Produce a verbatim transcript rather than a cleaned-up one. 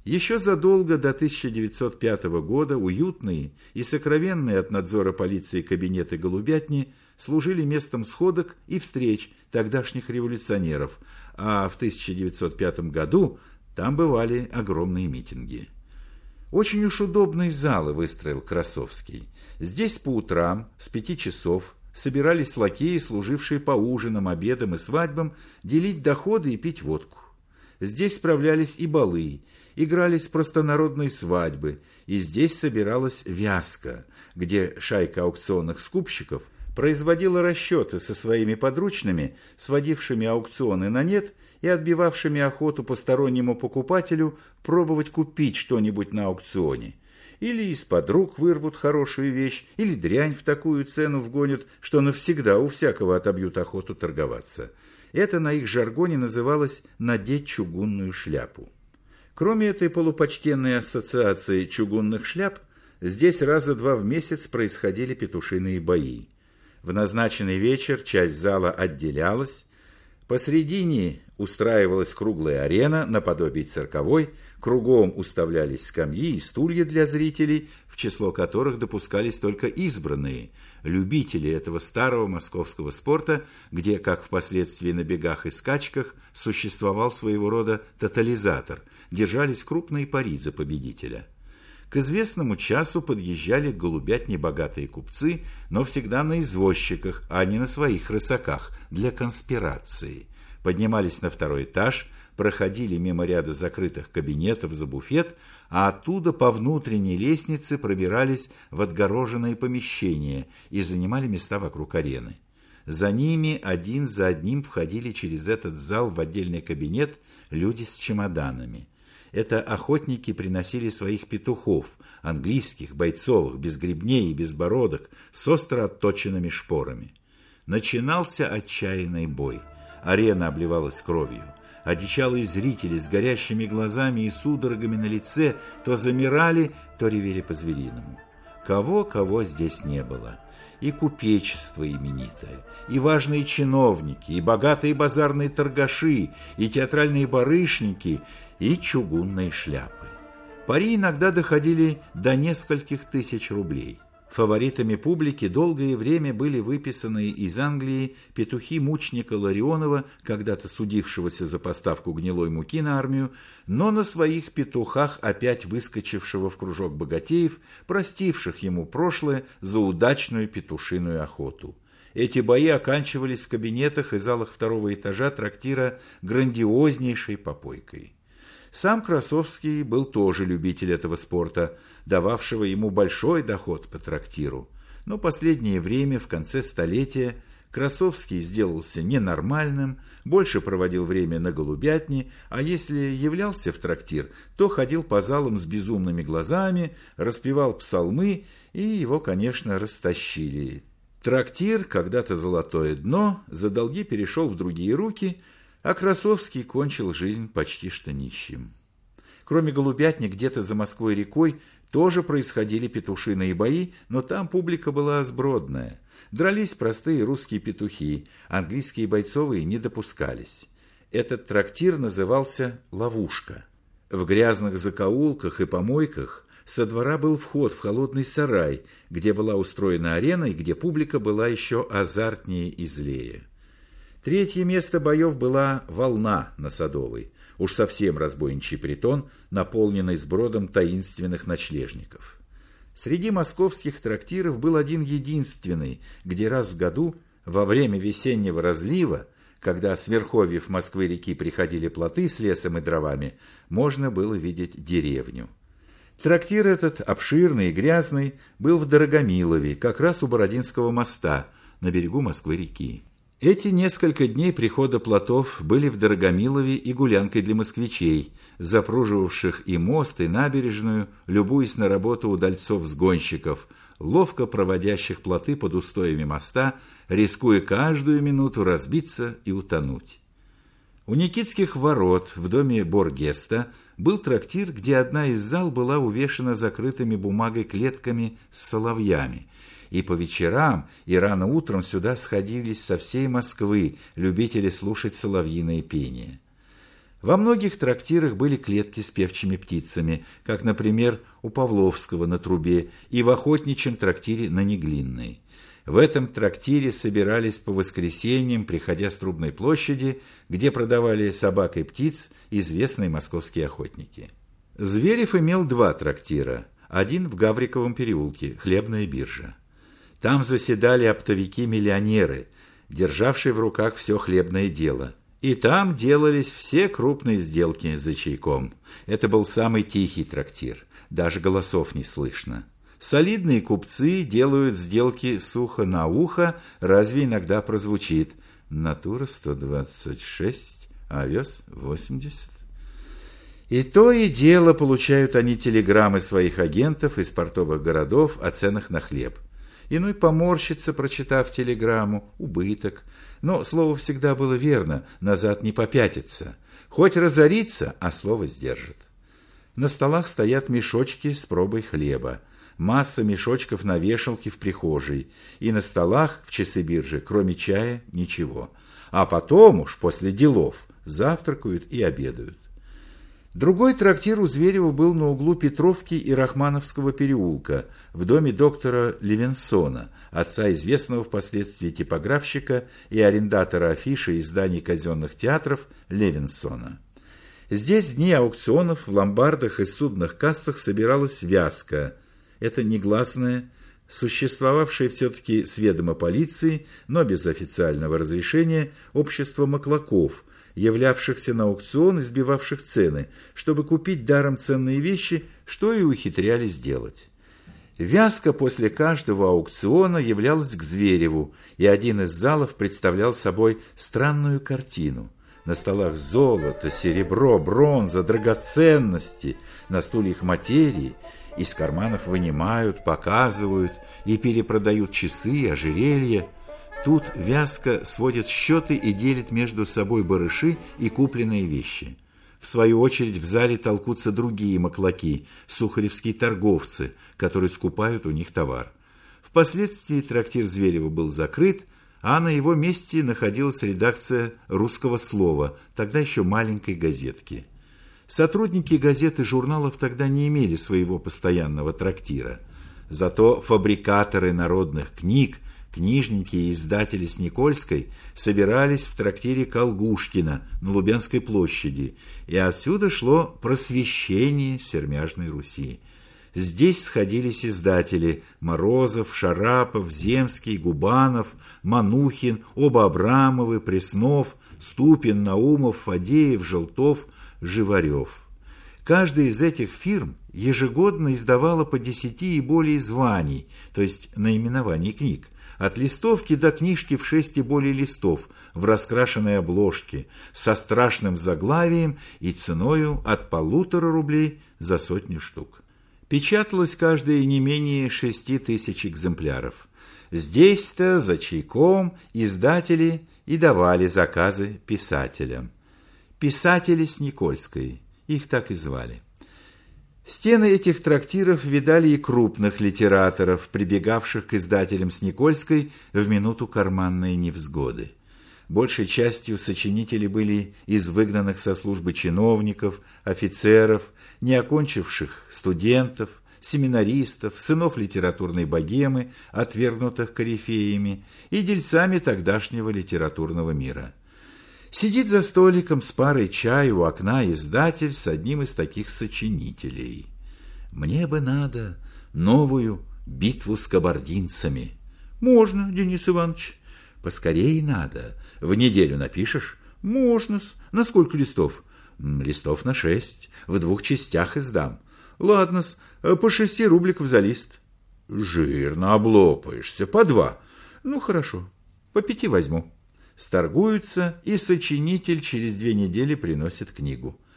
Еще задолго до тысяча девятьсот пятого года уютные и сокровенные от надзора полиции кабинеты голубятни служили местом сходок и встреч тогдашних революционеров, а в тысяча девятьсот пятом году там бывали огромные митинги. Очень уж удобные залы выстроил Красовский. Здесь по утрам с пяти часов собирались лакеи, служившие по ужинам, обедам и свадьбам, делить доходы и пить водку. Здесь справлялись и балы, игрались простонародные свадьбы, и здесь собиралась вязка, где шайка аукционных скупщиков производила расчеты со своими подручными, сводившими аукционы на нет и отбивавшими охоту постороннему покупателю пробовать купить что-нибудь на аукционе. Или из-под рук вырвут хорошую вещь, или дрянь в такую цену вгонят, что навсегда у всякого отобьют охоту торговаться. Это на их жаргоне называлось «надеть чугунную шляпу». Кроме этой полупочтенной ассоциации чугунных шляп, здесь раза два в месяц происходили петушиные бои. В назначенный вечер часть зала отделялась, посредине устраивалась круглая арена наподобие цирковой, кругом уставлялись скамьи и стулья для зрителей, в число которых допускались только избранные, любители этого старого московского спорта, где, как впоследствии на бегах и скачках, существовал своего рода тотализатор, держались крупные пари за победителя. К известному часу подъезжали к голубятне богатые купцы, но всегда на извозчиках, а не на своих рысаках, для конспирации. Поднимались на второй этаж, проходили мимо ряда закрытых кабинетов за буфет, а оттуда по внутренней лестнице пробирались в отгороженные помещения и занимали места вокруг арены. За ними один за одним входили через этот зал в отдельный кабинет люди с чемоданами. Это охотники приносили своих петухов, английских, бойцовых, без гребней и без бородок, с остро отточенными шпорами. Начинался отчаянный бой. Арена обливалась кровью. Одичалые зрители с горящими глазами и судорогами на лице то замирали, то ревели по-звериному. Кого-кого здесь не было. И купечество именитое, и важные чиновники, и богатые базарные торгаши, и театральные барышники, и чугунные шляпы. Пари иногда доходили до нескольких тысяч рублей. Фаворитами публики долгое время были выписанные из Англии петухи мучника Ларионова, когда-то судившегося за поставку гнилой муки на армию, но на своих петухах опять выскочившего в кружок богатеев, простивших ему прошлое за удачную петушиную охоту. Эти бои оканчивались в кабинетах и залах второго этажа трактира грандиознейшей попойкой. Сам Красовский был тоже любитель этого спорта, дававшего ему большой доход по трактиру. Но последнее время, в конце столетия, Красовский сделался ненормальным, больше проводил время на голубятне, а если являлся в трактир, то ходил по залам с безумными глазами, распевал псалмы, и его, конечно, растащили. Трактир, когда-то золотое дно, за долги перешел в другие руки, а Красовский кончил жизнь почти что нищим. Кроме голубятни, где-то за Москвой-рекой тоже происходили петушиные бои, но там публика была сбродная. Дрались простые русские петухи, английские бойцовые не допускались. Этот трактир назывался «Ловушка». В грязных закоулках и помойках со двора был вход в холодный сарай, где была устроена арена и где публика была еще азартнее и злее. Третье место боев была «Волна» на Садовой, уж совсем разбойничий притон, наполненный сбродом таинственных ночлежников. Среди московских трактиров был один единственный, где раз в году, во время весеннего разлива, когда с верховьев Москвы-реки приходили плоты с лесом и дровами, можно было видеть деревню. Трактир этот, обширный и грязный, был в Дорогомилове, как раз у Бородинского моста, на берегу Москвы-реки. Эти несколько дней прихода плотов были в Дорогомилове и гулянкой для москвичей, запруживавших и мост, и набережную, любуясь на работу удальцов-сгонщиков, ловко проводящих плоты под устоями моста, рискуя каждую минуту разбиться и утонуть. У Никитских ворот в доме Боргеста был трактир, где одна из зал была увешана закрытыми бумагой клетками с соловьями, и по вечерам и рано утром сюда сходились со всей Москвы любители слушать соловьиное пение. Во многих трактирах были клетки с певчими птицами, как, например, у Павловского на Трубе и в охотничьем трактире на Неглинной. В этом трактире собирались по воскресеньям, приходя с Трубной площади, где продавали собак и птиц известные московские охотники. Зверев имел два трактира. Один в Гавриковом переулке, хлебная биржа. Там заседали оптовики-миллионеры, державшие в руках все хлебное дело. И там делались все крупные сделки за чайком. Это был самый тихий трактир, даже голосов не слышно. Солидные купцы делают сделки сухо на ухо, разве иногда прозвучит «Натура сто двадцать шесть, овес восемьдесят». И то и дело получают они телеграммы своих агентов из портовых городов о ценах на хлеб. Иной поморщится, прочитав телеграмму, убыток. Но слово всегда было верно, назад не попятится. Хоть разорится, а слово сдержит. На столах стоят мешочки с пробой хлеба. Масса мешочков на вешалке в прихожей. И на столах в часы биржи, кроме чая, ничего. А потом уж, после делов, завтракают и обедают. Другой трактир у Зверева был на углу Петровки и Рахмановского переулка, в доме доктора Левинсона, отца известного впоследствии типографщика и арендатора афиши и изданий казенных театров Левинсона. Здесь в дни аукционов в ломбардах и судных кассах собиралась вязка. Это негласное, существовавшее все-таки с ведома полиции, но без официального разрешения, общество маклаков, являвшихся на аукцион и сбивавших цены, чтобы купить даром ценные вещи, что и ухитрялись делать. Вязка после каждого аукциона являлась к Звереву, и один из залов представлял собой странную картину. На столах золото, серебро, бронза, драгоценности, на стульях материи, из карманов вынимают, показывают и перепродают часы, ожерелья. Тут вязка сводит счеты и делит между собой барыши и купленные вещи. В свою очередь в зале толкутся другие маклаки, сухаревские торговцы, которые скупают у них товар. Впоследствии трактир Зверева был закрыт, а на его месте находилась редакция «Русского слова», тогда еще маленькой газетки. Сотрудники газет и журналов тогда не имели своего постоянного трактира. Зато фабрикаторы народных книг, книжники и издатели с Никольской собирались в трактире Колгушкина на Лубянской площади, и отсюда шло просвещение сермяжной Руси. Здесь сходились издатели Морозов, Шарапов, Земский, Губанов, Манухин, оба Абрамовы, Преснов, Ступин, Наумов, Фадеев, Желтов, Живарев. Каждая из этих фирм ежегодно издавала по десяти и более званий, то есть наименований книг, от листовки до книжки в шесть и более листов, в раскрашенной обложке, со страшным заглавием и ценою от полутора рублей за сотню штук. Печаталось каждое не менее шести тысяч экземпляров. Здесь-то за чайком издатели и давали заказы писателям. Писатели с Никольской, их так и звали. Стены этих трактиров видали и крупных литераторов, прибегавших к издателям с Никольской в минуту карманной невзгоды. Большей частью сочинители были из выгнанных со службы чиновников, офицеров, не окончивших студентов, семинаристов, сынов литературной богемы, отвергнутых корифеями, и дельцами тогдашнего литературного мира. Сидит за столиком с парой чая у окна издатель с одним из таких сочинителей. «Мне бы надо новую битву с кабардинцами». «Можно, Денис Иванович». «Поскорее надо. В неделю напишешь?» «Можно-с. На сколько листов?» «Листов на шесть. В двух частях издам». «Ладно-с. По шести рубликов за лист». «Жирно облопаешься. По два». «Ну, хорошо. По пяти возьму». Сторгуются, и сочинитель через две недели приносит книгу.